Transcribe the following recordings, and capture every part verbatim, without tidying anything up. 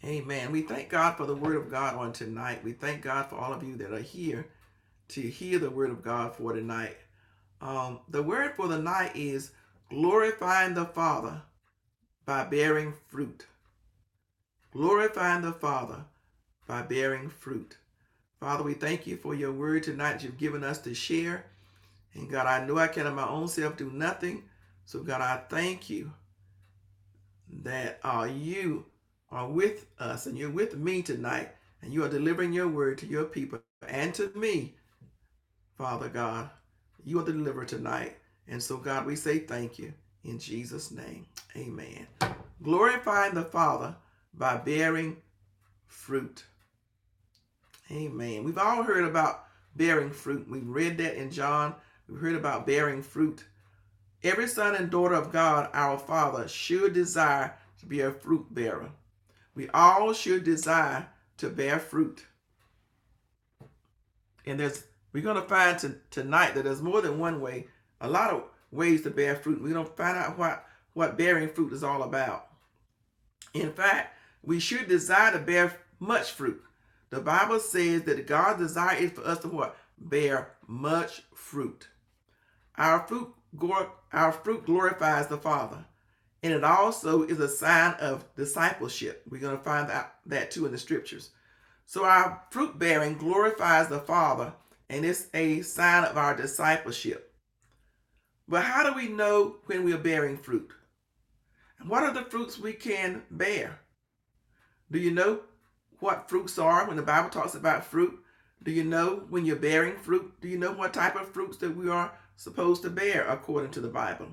Amen. We thank God for the word of God on tonight. We thank God for all of you that are here to hear the word of God for tonight. Um, the word for the night is glorifying the Father by bearing fruit. Glorifying the Father by bearing fruit. Father, we thank you for your word tonight that you've given us to share. And God, I know I can of my own self do nothing. So God, I thank you that uh, you are with us and you're with me tonight, and you are delivering your word to your people and to me, Father God. You are the deliverer tonight. And so, God, we say thank you in Jesus' name. Amen. Glorifying the Father by bearing fruit. Amen. We've all heard about bearing fruit. We've read that in John. We've heard about bearing fruit. Every son and daughter of God, our Father, should desire to be a fruit bearer. We all should desire to bear fruit. And there's we're going to find to, tonight that there's more than one way, a lot of ways to bear fruit. We're going to find out what, what bearing fruit is all about. In fact, we should desire to bear much fruit. The Bible says that God's desire is for us to what? Bear much fruit. Our fruit, our fruit glorifies the Father. And it also is a sign of discipleship. We're going to find out that too in the scriptures. So our fruit bearing glorifies the Father, and it's a sign of our discipleship. But how do we know when we are bearing fruit? And what are the fruits we can bear? Do you know what fruits are when the Bible talks about fruit? Do you know when you're bearing fruit? Do you know what type of fruits that we are supposed to bear according to the Bible?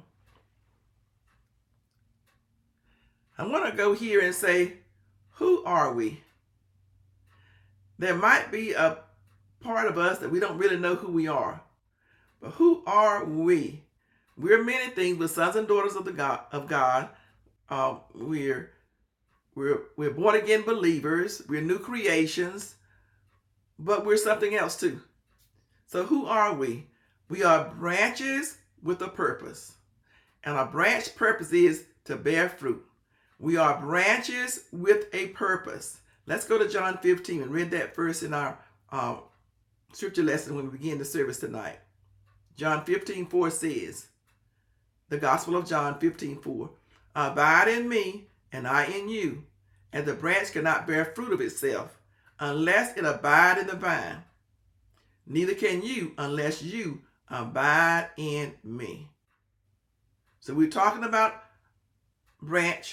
I want to go here and say, who are we? There might be a part of us that we don't really know who we are. But who are we? We're many things. We're sons and daughters of the God of God. Uh, we're we're we're born again believers. We're new creations, but we're something else too. So who are we? We are branches with a purpose, and a branch purpose is to bear fruit. We are branches with a purpose. Let's go to John fifteen and read that first in our um, scripture lesson when we begin the service tonight. John fifteen four says, the Gospel of John fifteen four, abide in me and I in you, and the branch cannot bear fruit of itself unless it abide in the vine. Neither can you unless you abide in me. So we're talking about branch,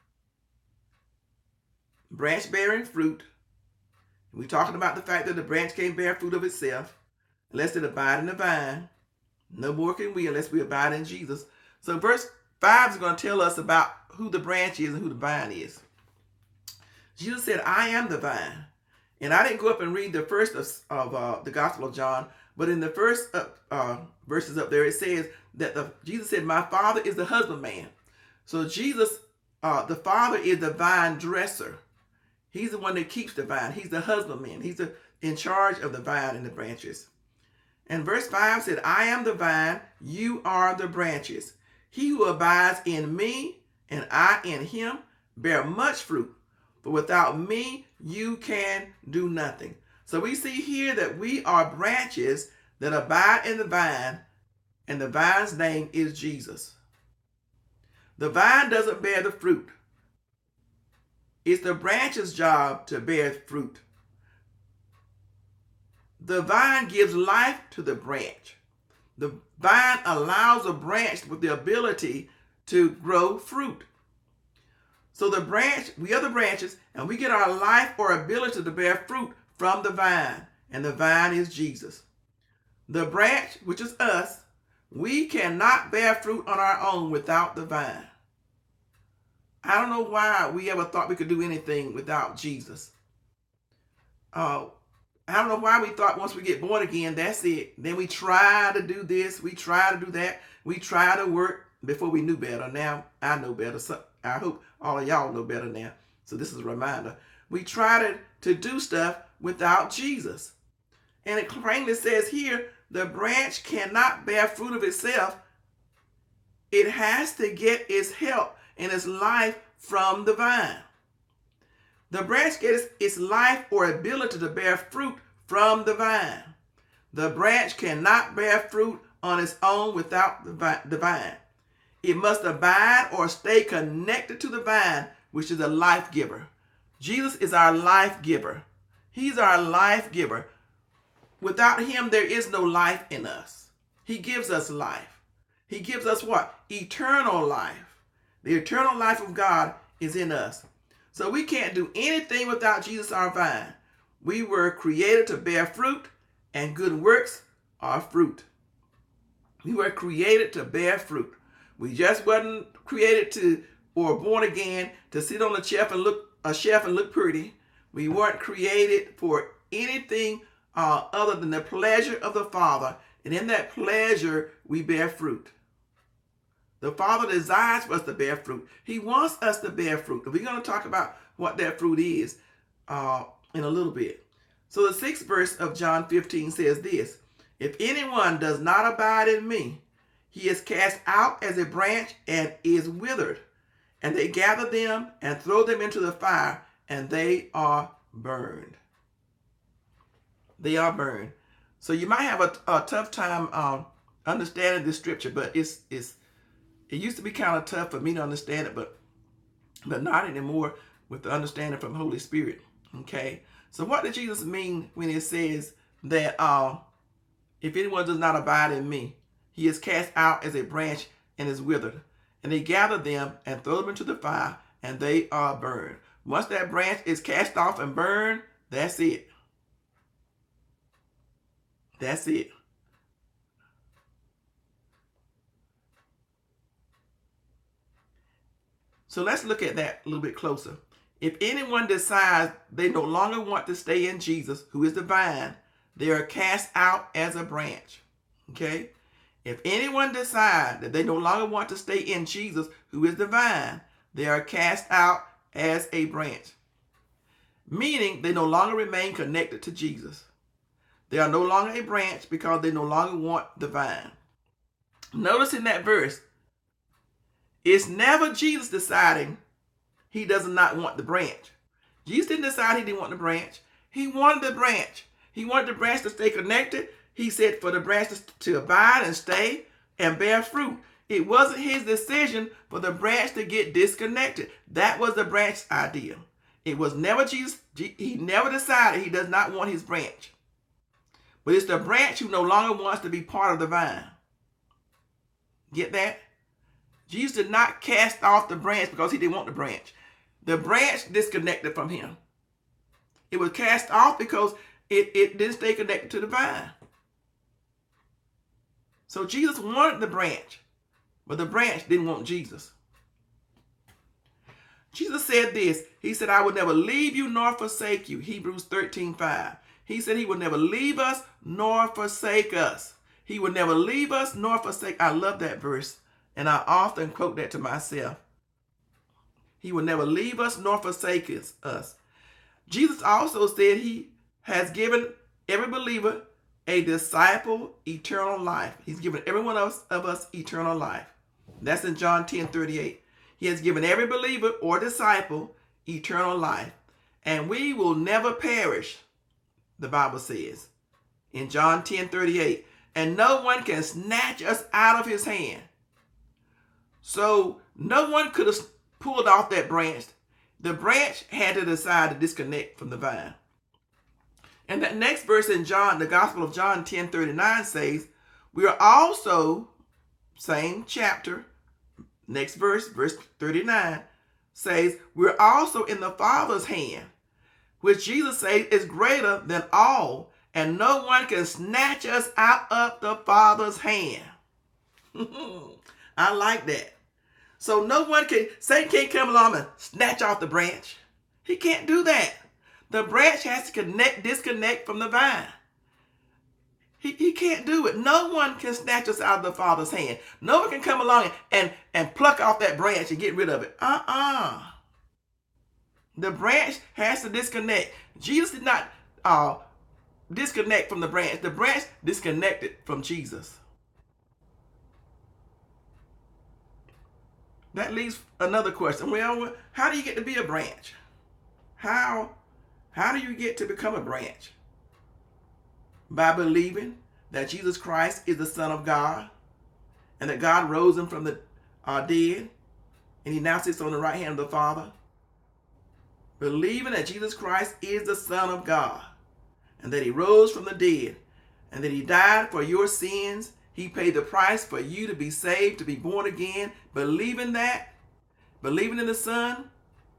branch bearing fruit. We're talking about the fact that the branch can't bear fruit of itself unless it abide in the vine. No more can we unless we abide in Jesus. So verse five is going to tell us about who the branch is and who the vine is. Jesus said, I am the vine. And I didn't go up and read the first of, of uh, the Gospel of John, but in the first uh, uh, verses up there, it says that the, Jesus said, my Father is the husbandman. So Jesus, uh, the Father is the vine dresser. He's the one that keeps the vine. He's the husbandman. He's the, in charge of the vine and the branches. And verse five said, I am the vine, you are the branches. He who abides in me and I in him bear much fruit. But without me, you can do nothing. So we see here that we are branches that abide in the vine, and the vine's name is Jesus. The vine doesn't bear the fruit. It's the branch's job to bear fruit. The vine gives life to the branch. The vine allows a branch with the ability to grow fruit. So the branch, we are the branches, and we get our life or ability to bear fruit from the vine, and the vine is Jesus. The branch, which is us, we cannot bear fruit on our own without the vine. I don't know why we ever thought we could do anything without Jesus. Uh, I don't know why we thought once we get born again, that's it. Then we try to do this, we try to do that, we try to work before we knew better. Now I know better. So I hope all of y'all know better now. So this is a reminder. We try to, to do stuff without Jesus. And it plainly says here, the branch cannot bear fruit of itself. It has to get its help and its life from the vine. The branch gets its life or ability to bear fruit from the vine. The branch cannot bear fruit on its own without the vine. It must abide or stay connected to the vine, which is a life giver. Jesus is our life giver. He's our life giver. Without him, there is no life in us. He gives us life. He gives us what? Eternal life. The eternal life of God is in us. So we can't do anything without Jesus, our vine. We were created to bear fruit, and good works are fruit. We were created to bear fruit. We just wasn't created to, or born again, to sit on a shelf and look a shelf and look pretty. We weren't created for anything uh, other than the pleasure of the Father. And in that pleasure, we bear fruit. The Father desires for us to bear fruit. He wants us to bear fruit. And we're going to talk about what that fruit is uh, in a little bit. So the sixth verse of John fifteen says this: if anyone does not abide in me, he is cast out as a branch and is withered. And they gather them and throw them into the fire, and they are burned. They are burned. So you might have a, a tough time um, understanding this scripture, but it's it's it used to be kind of tough for me to understand it, but but not anymore with the understanding from the Holy Spirit. Okay. So what did Jesus mean when he says that uh, if anyone does not abide in me, he is cast out as a branch and is withered? And they gather them and throw them into the fire, and they are burned. Once that branch is cast off and burned, that's it. That's it. So let's look at that a little bit closer. If anyone decides they no longer want to stay in Jesus, who is the vine, they are cast out as a branch. Okay? If anyone decides that they no longer want to stay in Jesus, who is the vine, they are cast out as a branch. Meaning they no longer remain connected to Jesus. They are no longer a branch because they no longer want the vine. Notice in that verse, it's never Jesus deciding he does not want the branch. Jesus didn't decide he didn't want the branch. He wanted the branch. He wanted the branch to stay connected. He said for the branch to abide and stay and bear fruit. It wasn't his decision for the branch to get disconnected. That was the branch's idea. It was never Jesus. He never decided he does not want his branch. But it's the branch who no longer wants to be part of the vine. Get that? Jesus did not cast off the branch because he didn't want the branch. The branch disconnected from him. It was cast off because it, it didn't stay connected to the vine. So Jesus wanted the branch, but the branch didn't want Jesus. Jesus said this. He said, I will never leave you nor forsake you. Hebrews thirteen five. He said he will never leave us nor forsake us. He will never leave us nor forsake. I love that verse, and I often quote that to myself. He will never leave us nor forsake us. Jesus also said he has given every believer a disciple eternal life. He's given every one of us, of us eternal life. That's in John ten thirty-eight. He has given every believer or disciple eternal life. And we will never perish, the Bible says in John ten thirty-eight. And no one can snatch us out of his hand. So no one could have pulled off that branch. The branch had to decide to disconnect from the vine. And that next verse in John, the Gospel of John ten thirty-nine says, we are also, same chapter, next verse, verse thirty-nine, says, we're also in the Father's hand, which Jesus says is greater than all, and no one can snatch us out of the Father's hand. I like that. So no one can, Satan can't come along and snatch off the branch. He can't do that. The branch has to connect, disconnect from the vine. He, he can't do it. No one can snatch us out of the Father's hand. No one can come along and, and, and pluck off that branch and get rid of it. Uh-uh. The branch has to disconnect. Jesus did not uh, disconnect from the branch. The branch disconnected from Jesus. That leaves another question. Well, how do you get to be a branch? How, how do you get to become a branch? By believing that Jesus Christ is the Son of God and that God rose him from the uh, dead, and he now sits on the right hand of the Father. Believing that Jesus Christ is the Son of God and that he rose from the dead and that he died for your sins. He paid the price for you to be saved, to be born again. Believing that, believing in the Son,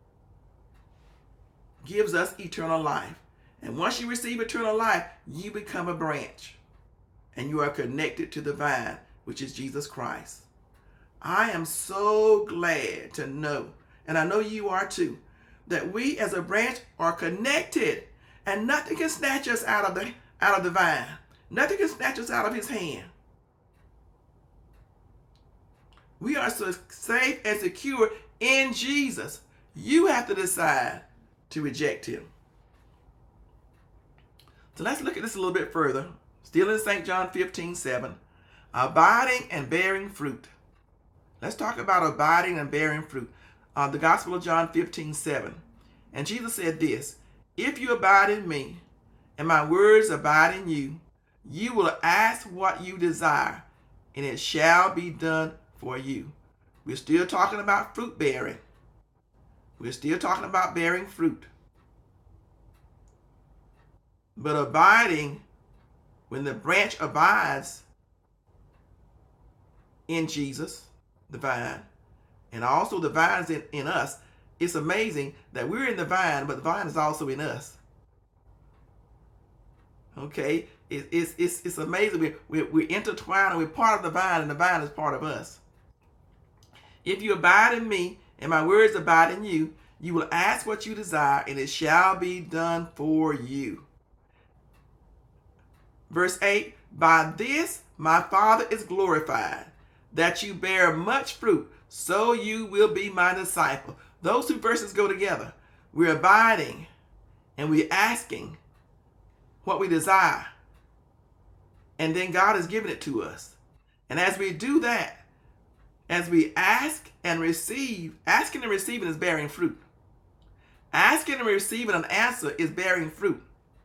gives us eternal life. And once you receive eternal life, you become a branch and you are connected to the vine, which is Jesus Christ. I am so glad to know, and I know you are too, that we as a branch are connected and nothing can snatch us out of the out of the vine. Nothing can snatch us out of his hand. We are so safe and secure in Jesus. You have to decide to reject him. So let's look at this a little bit further. Still in Saint John fifteen seven. Abiding and bearing fruit. Let's talk about abiding and bearing fruit. Uh, the Gospel of John fifteen seven. And Jesus said this, if you abide in me, and my words abide in you, you will ask what you desire, and it shall be done for you. We're still talking about fruit bearing. We're still talking about bearing fruit. But abiding, when the branch abides in Jesus, the vine, and also the vine's in, in us, it's amazing that we're in the vine, but the vine is also in us. Okay? It, it's, it's, it's amazing. We're, we're, we're intertwined and we're part of the vine, and the vine is part of us. If you abide in me, and my words abide in you, you will ask what you desire, and it shall be done for you. Verse eight, by this my Father is glorified, that you bear much fruit, so you will be my disciple. Those two verses go together. We're abiding and we're asking what we desire. And then God has given it to us. And as we do that, as we ask and receive, asking and receiving is bearing fruit. Asking and receiving an answer is bearing fruit.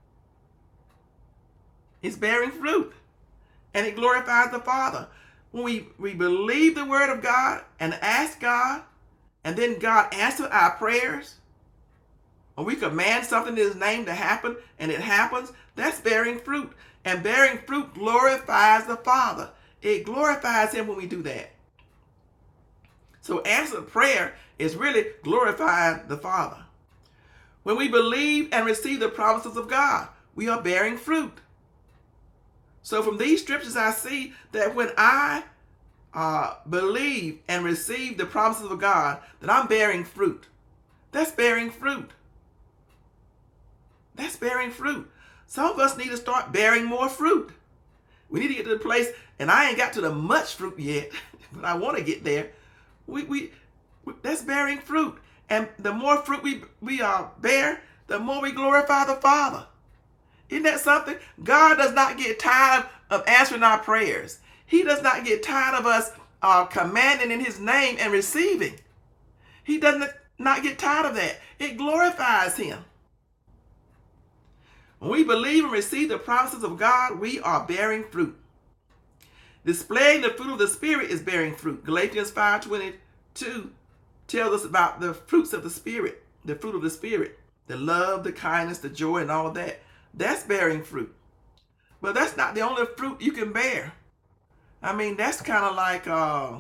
It's bearing fruit. And it glorifies the Father. When we, we believe the word of God and ask God, and then God answers our prayers, or we command something in his name to happen, and it happens, that's bearing fruit. And bearing fruit glorifies the Father. It glorifies him when we do that. So answered prayer is really glorifying the Father. When we believe and receive the promises of God, we are bearing fruit. So from these scriptures, I see that when I uh, believe and receive the promises of God, that I'm bearing fruit. That's bearing fruit. That's bearing fruit. Some of us need to start bearing more fruit. We need to get to the place, and I ain't got to the much fruit yet, but I want to get there. We, we, we that's bearing fruit. And the more fruit we, we uh, bear, the more we glorify the Father. Isn't that something? God does not get tired of answering our prayers. He does not get tired of us uh, commanding in his name and receiving. He does not get tired of that. It glorifies him. When we believe and receive the promises of God, we are bearing fruit. Displaying the fruit of the Spirit is bearing fruit. Galatians five twenty-two tells us about the fruits of the Spirit, the fruit of the Spirit, the love, the kindness, the joy, and all of that. That's bearing fruit. But that's not the only fruit you can bear. I mean, that's kind of like uh,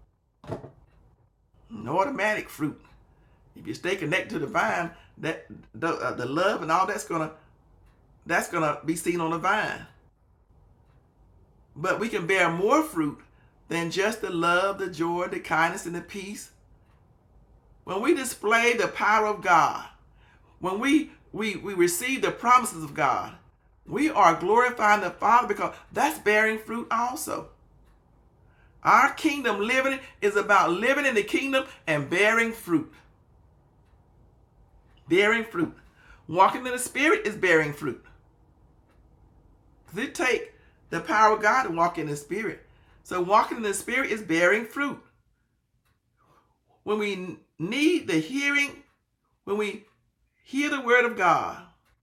an automatic fruit. If you stay connected to the vine, that the, uh, the love and all that's gonna that's gonna be seen on the vine. But we can bear more fruit than just the love, the joy, the kindness, and the peace. When we display the power of God, when we We, we receive the promises of God, we are glorifying the Father, because that's bearing fruit also. Our kingdom living is about living in the kingdom and bearing fruit. Bearing fruit. Walking in the Spirit is bearing fruit. Because it takes the power of God to walk in the Spirit. So walking in the Spirit is bearing fruit. When we need the hearing, when we hear the word of God,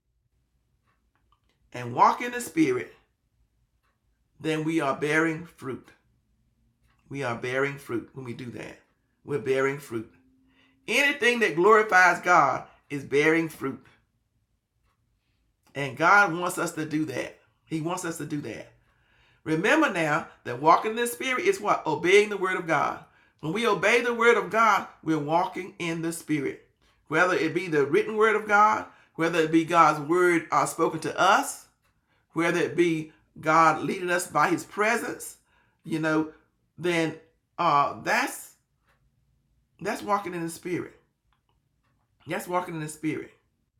and walk in the Spirit, then we are bearing fruit. We are bearing fruit when we do that. We're bearing fruit. Anything that glorifies God is bearing fruit. And God wants us to do that. He wants us to do that. Remember now that walking in the Spirit is what? Obeying the word of God. When we obey the word of God, we're walking in the Spirit. Whether it be the written word of God, whether it be God's word uh, spoken to us, whether it be God leading us by his presence, you know, then uh, that's, that's walking in the Spirit. That's walking in the Spirit.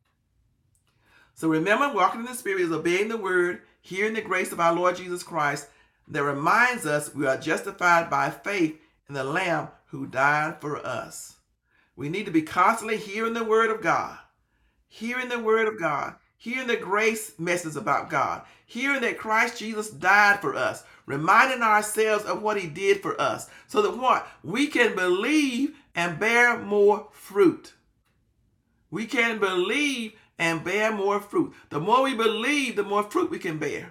So remember, walking in the Spirit is obeying the word, hearing the grace of our Lord Jesus Christ that reminds us we are justified by faith in the Lamb who died for us. We need to be constantly hearing the word of God, hearing the word of God, hearing the grace message about God, hearing that Christ Jesus died for us, reminding ourselves of what he did for us, so that what? We can believe and bear more fruit. We can believe and bear more fruit. The more we believe, the more fruit we can bear.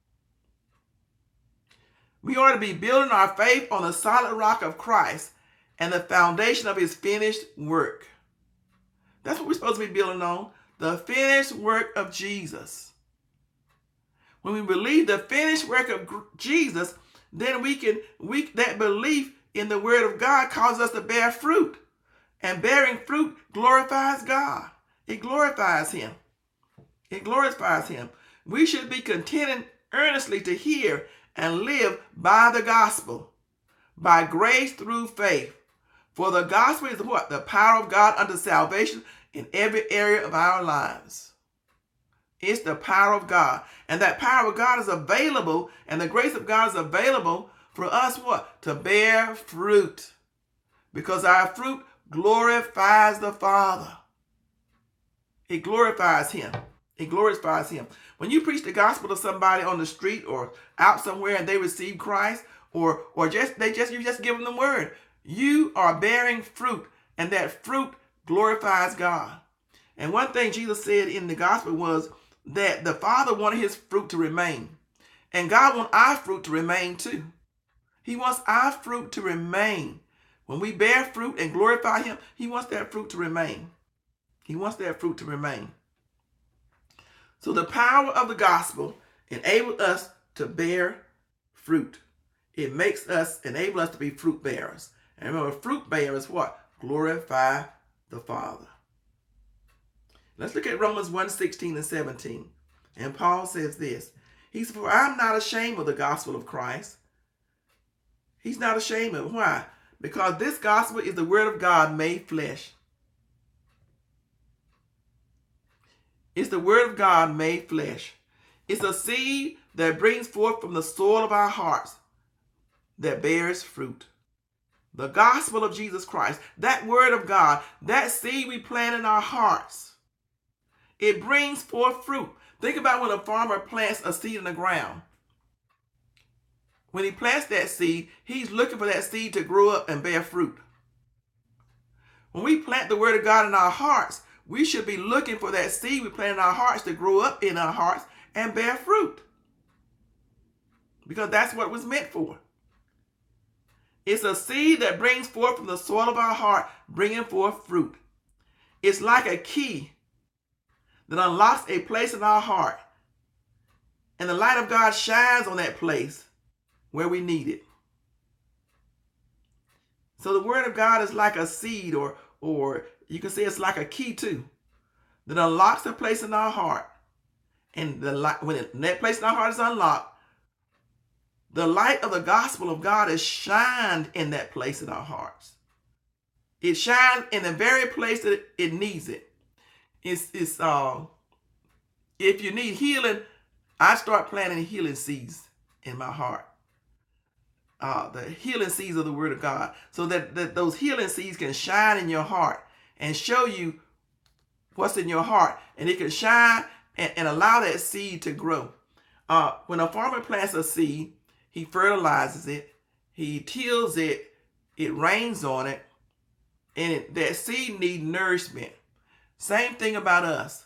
We ought to be building our faith on the solid rock of Christ and the foundation of his finished work. That's what we're supposed to be building on, the finished work of Jesus. When we believe the finished work of Jesus, then we can, we, that belief in the word of God causes us to bear fruit. And bearing fruit glorifies God. It glorifies him. It glorifies him. We should be contented earnestly to hear and live by the gospel, by grace through faith. For the gospel is what? The power of God unto salvation in every area of our lives. It's the power of God. And that power of God is available, and the grace of God is available for us what? To bear fruit. Because our fruit glorifies the Father. It glorifies him. It glorifies him. When you preach the gospel to somebody on the street or out somewhere and they receive Christ, or or just they just you just give them the word, you are bearing fruit, and that fruit glorifies God. And one thing Jesus said in the gospel was that the Father wanted his fruit to remain. And God wants our fruit to remain too. He wants our fruit to remain. When we bear fruit and glorify him, he wants that fruit to remain. He wants that fruit to remain. So the power of the gospel enables us to bear fruit. It makes us, enable us to be fruit bearers. And remember, fruit bearers what? Glorify the Father. Let's look at Romans one, sixteen and seventeen. And Paul says this. He said, for I'm not ashamed of the gospel of Christ. He's not ashamed of it. Why? Because this gospel is the word of God made flesh. It's the word of God made flesh. It's a seed that brings forth from the soil of our hearts that bears fruit. The gospel of Jesus Christ, that word of God, that seed we plant in our hearts, it brings forth fruit. Think about when a farmer plants a seed in the ground. When he plants that seed, he's looking for that seed to grow up and bear fruit. When we plant the word of God in our hearts, we should be looking for that seed we plant in our hearts to grow up in our hearts and bear fruit. Because that's what it was meant for. It's a seed that brings forth from the soil of our heart, bringing forth fruit. It's like a key that unlocks a place in our heart. And the light of God shines on that place where we need it. So the word of God is like a seed, or, or you can say it's like a key too, that unlocks a place in our heart. And the light, when, it, when that place in our heart is unlocked, the light of the gospel of God is shined in that place in our hearts. It shines in the very place that it needs it. It's, it's uh, if you need healing, I start planting healing seeds in my heart. Uh, the healing seeds of the word of God, so that, that those healing seeds can shine in your heart and show you what's in your heart. And it can shine and, and allow that seed to grow. Uh, when a farmer plants a seed, he fertilizes it, he tills it, it rains on it, and it, that seed needs nourishment. Same thing about us.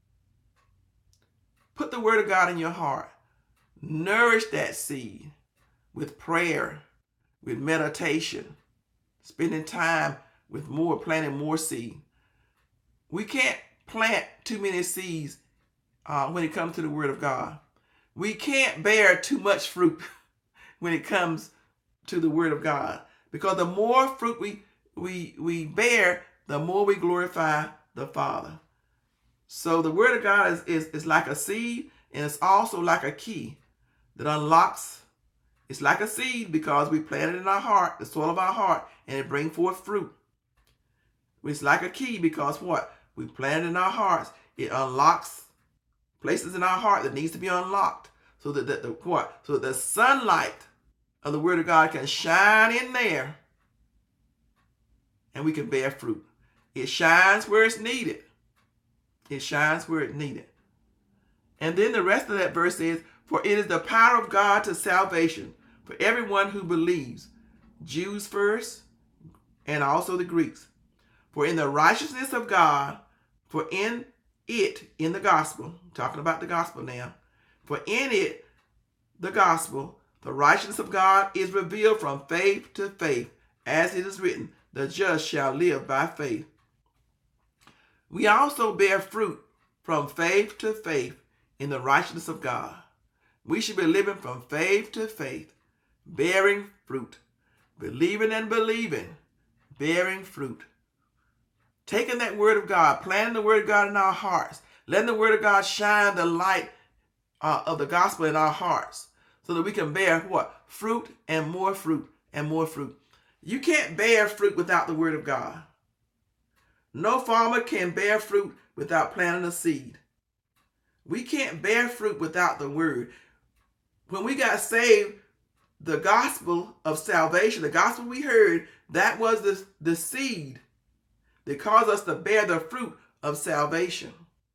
Put the word of God in your heart. Nourish that seed with prayer, with meditation, spending time with more, planting more seed. We can't plant too many seeds uh, when it comes to the word of God. We can't bear too much fruit when it comes to the word of God, because the more fruit we we we bear, the more we glorify the Father. So the word of God is, is, is like a seed, and it's also like a key that unlocks. It's like a seed because we plant it in our heart, the soil of our heart, and it brings forth fruit. It's like a key because what? We plant it in our hearts. It unlocks places in our heart that needs to be unlocked, so that the, the what? So that the sunlight of the word of God can shine in there, and we can bear fruit. It shines where it's needed. It shines where it's needed. And then the rest of that verse says, for it is the power of God to salvation for everyone who believes, Jews first, and also the Greeks. For in the righteousness of God, for in it, in the gospel, talking about the gospel now, for in it, the gospel, the righteousness of God is revealed from faith to faith, as it is written, the just shall live by faith. We also bear fruit from faith to faith in the righteousness of God. We should be living from faith to faith, bearing fruit, believing and believing, bearing fruit. Taking that word of God, planting the word of God in our hearts, letting the word of God shine the light uh, of the gospel in our hearts, so that we can bear what? Fruit and more fruit and more fruit. You can't bear fruit without the word of God. No farmer can bear fruit without planting a seed. We can't bear fruit without the word. When we got saved, the gospel of salvation, the gospel we heard, that was the, the seed that caused us to bear the fruit of salvation.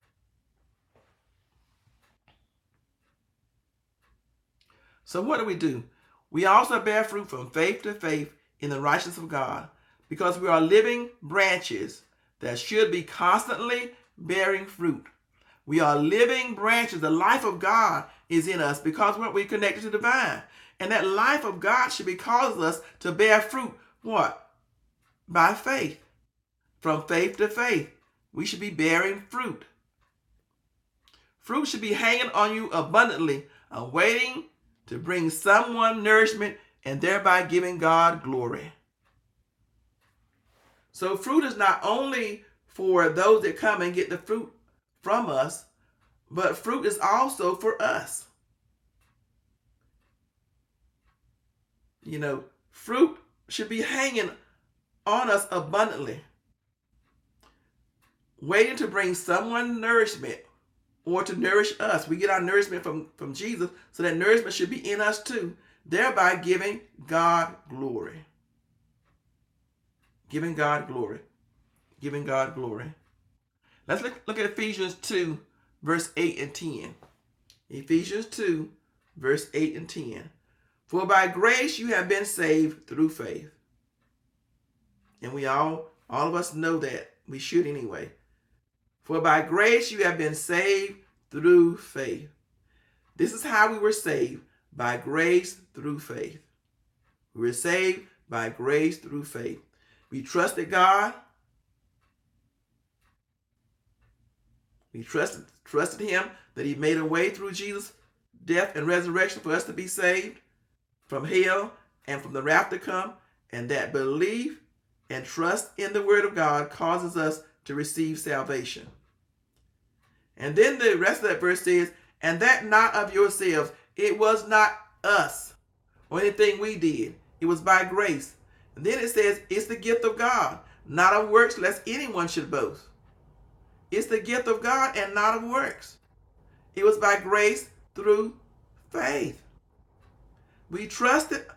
So what do we do? We also bear fruit from faith to faith in the righteousness of God, because we are living branches that should be constantly bearing fruit. We are living branches. The life of God is in us because we're connected to the vine. And that life of God should be causing us to bear fruit. What? By faith. From faith to faith. We should be bearing fruit. Fruit should be hanging on you abundantly, awaiting to bring someone nourishment and thereby giving God glory. So fruit is not only for those that come and get the fruit from us, but fruit is also for us. You know, fruit should be hanging on us abundantly, waiting to bring someone nourishment or to nourish us. We get our nourishment from, from Jesus, so that nourishment should be in us too, thereby giving God glory. Giving God glory. Giving God glory. Let's look, look at Ephesians two, verse eight and ten. Ephesians two, verse eight and ten. For by grace you have been saved through faith. And we all, all of us know that. We should anyway. For by grace you have been saved through faith. This is how we were saved, by grace through faith. We were saved by grace through faith. We trusted God. We trusted, trusted him that he made a way through Jesus' death and resurrection for us to be saved from hell and from the wrath to come. And that belief and trust in the word of God causes us to receive salvation. And then the rest of that verse says, and that not of yourselves. It was not us or anything we did. It was by grace. And then it says, it's the gift of God, not of works, lest anyone should boast. It's the gift of God and not of works. It was by grace through faith. We trusted.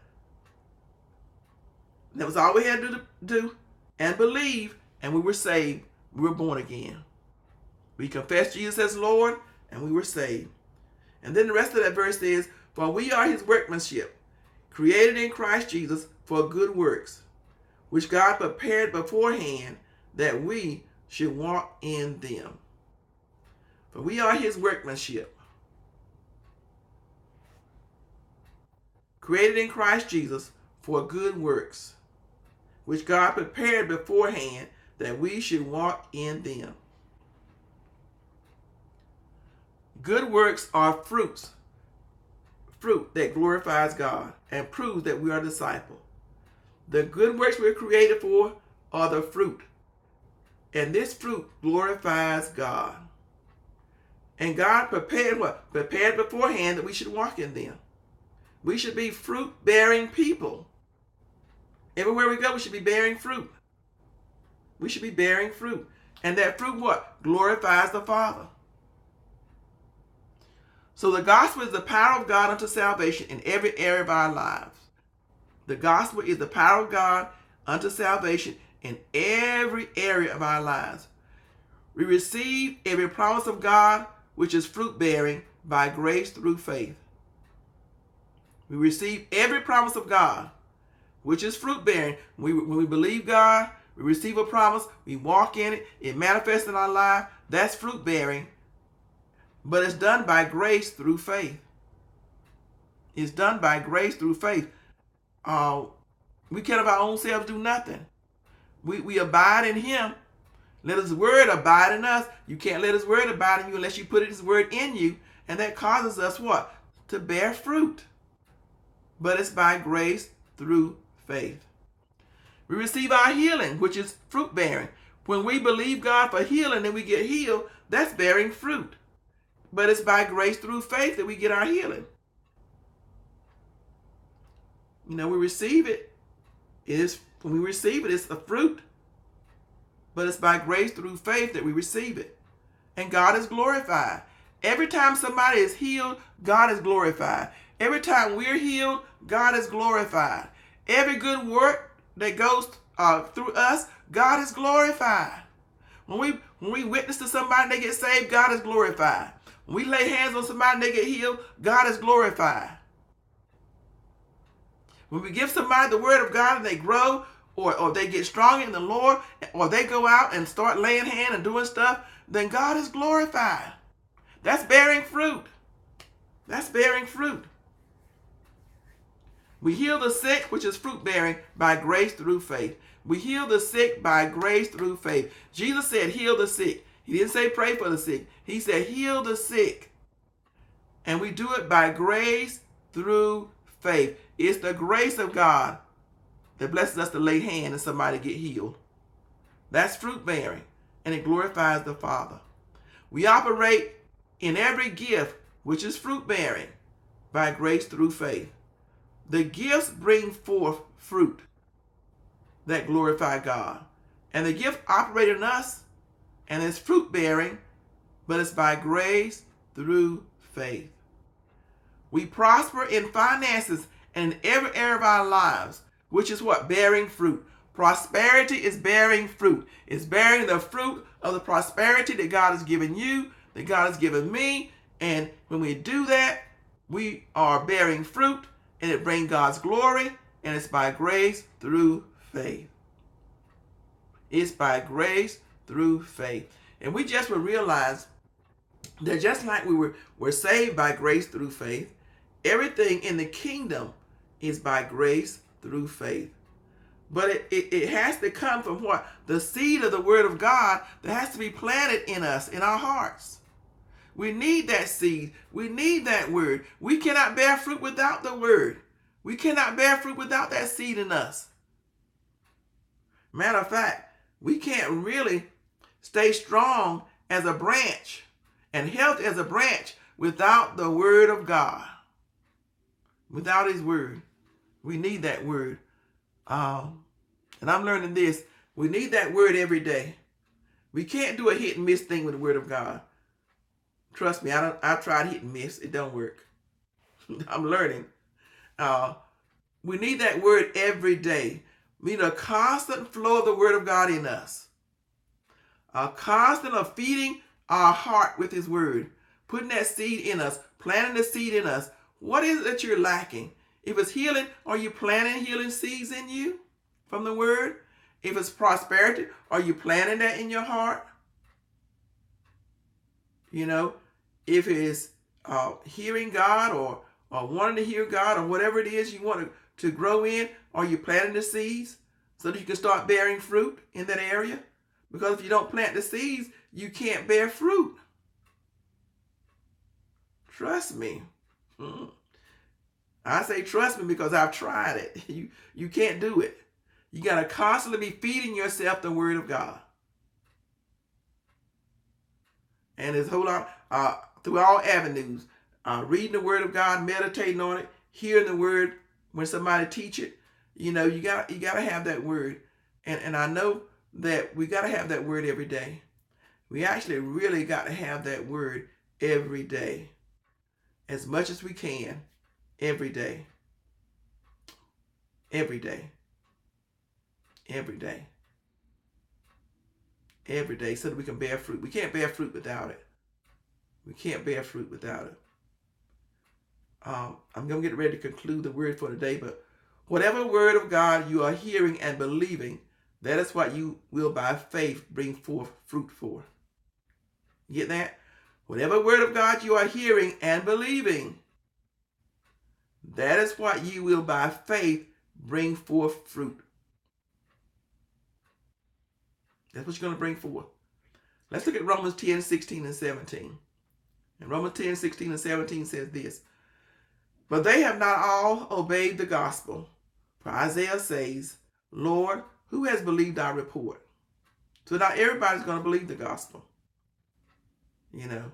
That was all we had to do, and believe, and we were saved. We were born again. We confessed Jesus as Lord, and we were saved. And then the rest of that verse says, for we are his workmanship, created in Christ Jesus for good works, which God prepared beforehand that we should walk in them. For we are his workmanship, created in Christ Jesus for good works, which God prepared beforehand that we should walk in them. Good works are fruits, fruit that glorifies God and proves that we are disciples. The good works we're created for are the fruit, and this fruit glorifies God. And God prepared what? Prepared beforehand that we should walk in them. We should be fruit-bearing people. Everywhere we go, we should be bearing fruit. We should be bearing fruit. And that fruit what? Glorifies the Father. So the gospel is the power of God unto salvation in every area of our lives. The gospel is the power of God unto salvation in every area of our lives. We receive every promise of God, which is fruit-bearing, by grace through faith. We receive every promise of God, which is fruit-bearing. We, when we believe God, we receive a promise, we walk in it, it manifests in our life. That's fruit-bearing, but it's done by grace through faith. It's done by grace through faith. Uh, we can of our own selves do nothing. We, we abide in him. Let his word abide in us. You can't let his word abide in you unless you put his word in you. And that causes us what? To bear fruit. But it's by grace through faith. We receive our healing, which is fruit bearing. When we believe God for healing and we get healed, that's bearing fruit. But it's by grace through faith that we get our healing. You know, we receive it. It is, when we receive it, it's a fruit. But it's by grace through faith that we receive it. And God is glorified. Every time somebody is healed, God is glorified. Every time we're healed, God is glorified. Every good work that goes uh, through us, God is glorified. When we, when we witness to somebody and they get saved, God is glorified. When we lay hands on somebody and they get healed, God is glorified. When we give somebody the word of God and they grow, or, or they get strong in the Lord, or they go out and start laying hands and doing stuff, then God is glorified. That's bearing fruit. That's bearing fruit. We heal the sick, which is fruit bearing, by grace through faith. We heal the sick by grace through faith. Jesus said, heal the sick. He didn't say pray for the sick. He said, heal the sick. And we do it by grace through faith. It's the grace of God that blesses us to lay hands and somebody get healed. That's fruit bearing, and it glorifies the Father. We operate in every gift, which is fruit bearing, by grace through faith. The gifts bring forth fruit that glorify God. And the gift operates in us, and it's fruit bearing, but it's by grace through faith. We prosper in finances and in every area of our lives, which is what? Bearing fruit. Prosperity is bearing fruit. It's bearing the fruit of the prosperity that God has given you, that God has given me. And when we do that, we are bearing fruit, and it brings God's glory, and it's by grace through faith. It's by grace through faith. And we just will realize that just like we were, were saved by grace through faith, everything in the kingdom is by grace through faith. But it, it, it has to come from what? The seed of the word of God that has to be planted in us, in our hearts. We need that seed. We need that word. We cannot bear fruit without the word. We cannot bear fruit without that seed in us. Matter of fact, we can't really stay strong as a branch and healthy as a branch without the word of God. Without his word. We need that word. Um, and I'm learning this. We need that word every day. We can't do a hit and miss thing with the word of God. Trust me, I don't, I've tried hit and miss. It don't work. I'm learning. Uh, we need that word every day. We need a constant flow of the word of God in us. A constant of feeding our heart with his word. Putting that seed in us. Planting the seed in us. What is it that you're lacking? If it's healing, are you planting healing seeds in you from the word? If it's prosperity, are you planting that in your heart? You know, if it's uh, hearing God, or, or wanting to hear God, or whatever it is you want to, to grow in, are you planting the seeds so that you can start bearing fruit in that area? Because if you don't plant the seeds, you can't bear fruit. Trust me. Mm-hmm. I say trust me because I've tried it. You, you can't do it. You got to constantly be feeding yourself the Word of God. And there's a whole lot, uh, through all avenues, uh, reading the Word of God, meditating on it, hearing the Word when somebody teach it. You know, you got you got to have that Word. And, and I know that we got to have that Word every day. We actually really got to have that Word every day. As much as we can, every day. Every day. Every day. Every day, so that we can bear fruit. We can't bear fruit without it. We can't bear fruit without it. Um, I'm going to get ready to conclude the word for today, but whatever word of God you are hearing and believing, that is what you will by faith bring forth fruit for. You get that? Whatever word of God you are hearing and believing, that is what you will by faith bring forth fruit. That's what you're going to bring forth. Let's look at Romans ten, sixteen, and seventeen. And Romans ten, sixteen, and seventeen says this: but they have not all obeyed the gospel. For Isaiah says, Lord, who has believed our report? So not everybody's going to believe the gospel. You know.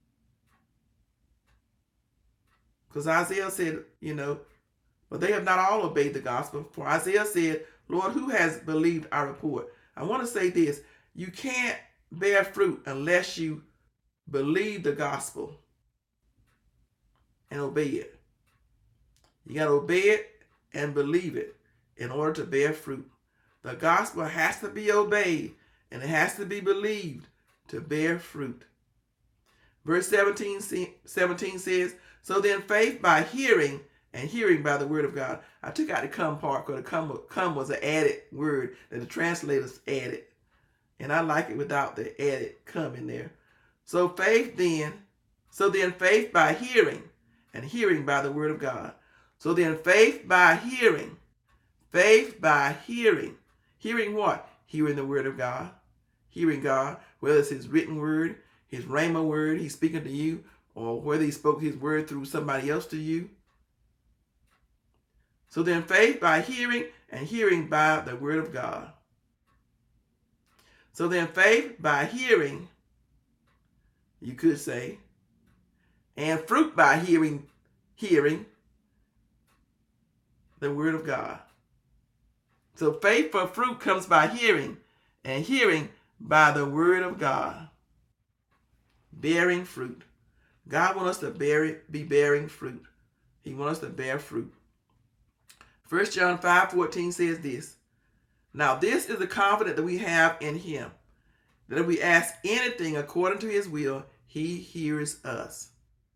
Because Isaiah said, you know, but they have not all obeyed the gospel. For Isaiah said, Lord, who has believed our report? I want to say this. You can't bear fruit unless you believe the gospel and obey it. You got to obey it and believe it in order to bear fruit. The gospel has to be obeyed and it has to be believed to bear fruit. Verse seventeen, seventeen says, so then faith by hearing, and hearing by the word of God. I took out the come part because the come, come was an added word that the translators added. And I like it without the added come in there. So faith then, so then faith by hearing, and hearing by the word of God. So then faith by hearing, faith by hearing. Hearing what? Hearing the word of God. Hearing God, whether it's his written word, his rhema word, he's speaking to you, or whether he spoke his word through somebody else to you. So then faith by hearing, and hearing by the word of God. So then faith by hearing, you could say, and fruit by hearing, hearing the word of God. So faith for fruit comes by hearing, and hearing by the word of God. Bearing fruit. God wants us to bear it, be bearing fruit. He wants us to bear fruit. First John five fourteen says this: now this is the confidence that we have in him, that if we ask anything according to his will, he hears us.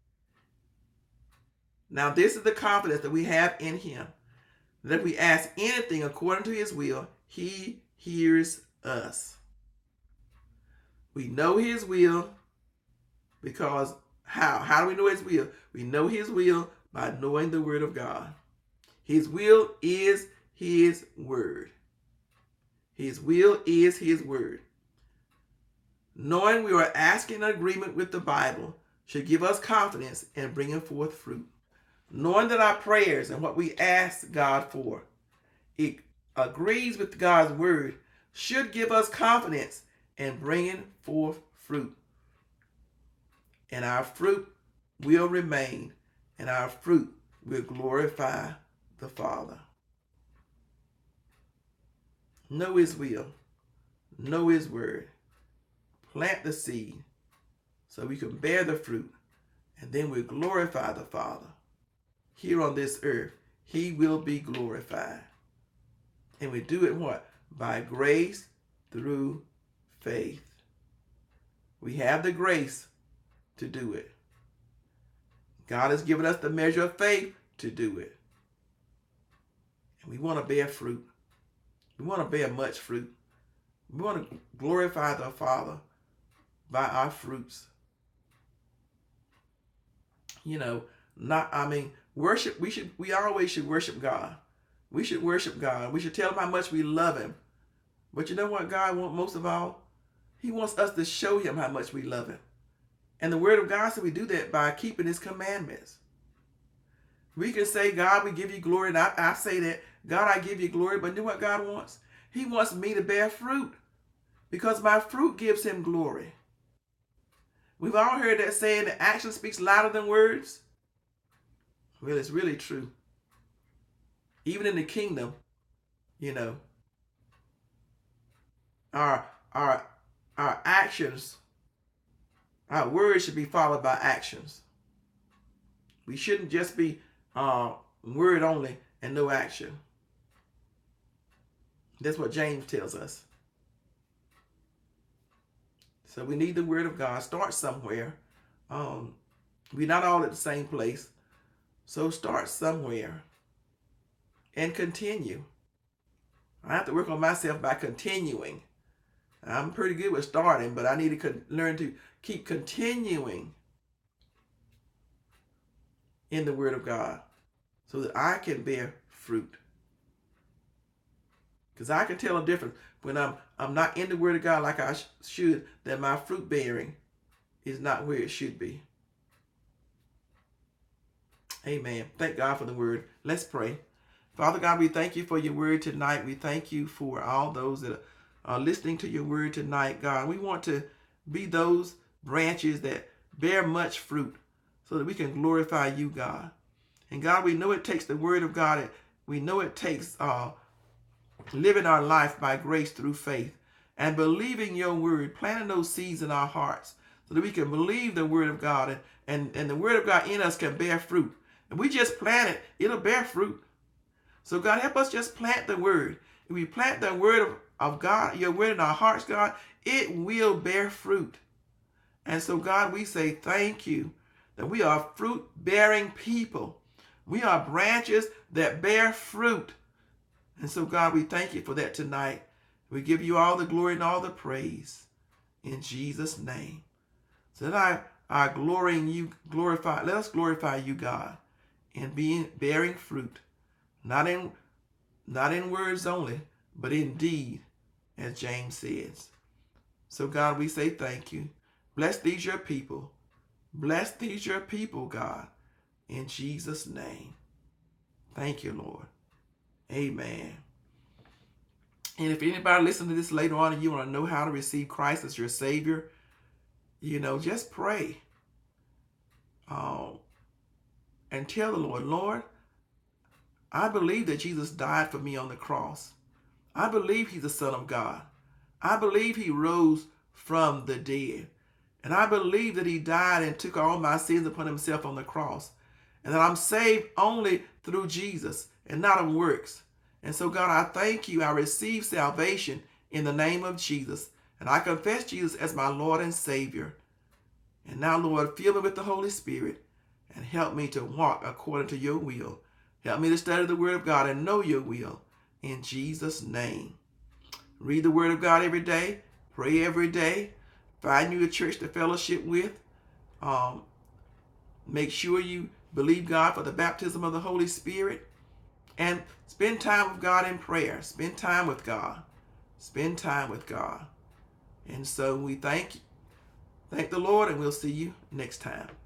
Now this is the confidence that we have in him, that if we ask anything according to his will, he hears us. We know his will because how? How do we know his will? We know his will by knowing the word of God. His will is his word. His will is his word. Knowing we are asking an agreement with the Bible should give us confidence in bringing forth fruit. Knowing that our prayers and what we ask God for, it agrees with God's word, should give us confidence in bringing forth fruit. And our fruit will remain, and our fruit will glorify the Father. Know his will. Know his word. Plant the seed so we can bear the fruit, and then we'll glorify the Father. Here on this earth, he will be glorified. And we do it what? By grace through faith. We have the grace to do it. God has given us the measure of faith to do it. And we want to bear fruit. We want to bear much fruit. We want to glorify the Father by our fruits. You know, not, I mean, worship, we should, we always should worship God. We should worship God. We should tell him how much we love him. But you know what God wants most of all? He wants us to show him how much we love him. And the word of God said we do that by keeping his commandments. We can say, God, we give you glory. And I, I say that, God, I give you glory. But you know what God wants? He wants me to bear fruit, because my fruit gives him glory. We've all heard that saying that action speaks louder than words. Well, it's really true. Even in the kingdom, you know, our, our, our actions, our words should be followed by actions. We shouldn't just be uh, word only and no action. That's what James tells us. So we need the word of God. Start somewhere. Um, we're not all at the same place. So start somewhere and continue. I have to work on myself by continuing. I'm pretty good with starting, but I need to learn to keep continuing in the word of God so that I can bear fruit. Because I can tell a difference when I'm I'm not in the word of God like I sh should, that my fruit bearing is not where it should be. Amen. Thank God for the word. Let's pray. Father God, we thank you for your word tonight. We thank you for all those that are listening to your word tonight, God. We want to be those branches that bear much fruit so that we can glorify you, God. And God, we know it takes the word of God. We know it takes uh, living our life by grace through faith and believing your word, planting those seeds in our hearts so that we can believe the word of God, and, and, and the word of God in us can bear fruit. If we just plant it, it'll bear fruit. So God, help us just plant the word. If we plant the word of, of God, your word in our hearts, God, it will bear fruit. And so God, we say thank you that we are fruit-bearing people. We are branches that bear fruit. And so God, we thank you for that tonight. We give you all the glory and all the praise in Jesus' name. So that our, our glory in you glorify, let us glorify you, God, in being bearing fruit. Not in, not in words only, but in deed, as James says. So God, we say thank you. Bless these your people. Bless these your people, God, in Jesus' name. Thank you, Lord. Amen. And if anybody listen to this later on and you want to know how to receive Christ as your Savior, you know, just pray. Um, and tell the Lord, Lord, I believe that Jesus died for me on the cross. I believe he's the Son of God. I believe he rose from the dead. And I believe that he died and took all my sins upon himself on the cross. And that I'm saved only through Jesus and not of works. And so, God, I thank you. I receive salvation in the name of Jesus. And I confess Jesus as my Lord and Savior. And now, Lord, fill me with the Holy Spirit and help me to walk according to your will. Help me to study the word of God and know your will in Jesus' name. Read the word of God every day. Pray every day. Find you a church to fellowship with. Um, make sure you believe God for the baptism of the Holy Spirit. And spend time with God in prayer. Spend time with God. Spend time with God. And so we thank you. Thank the Lord, and we'll see you next time.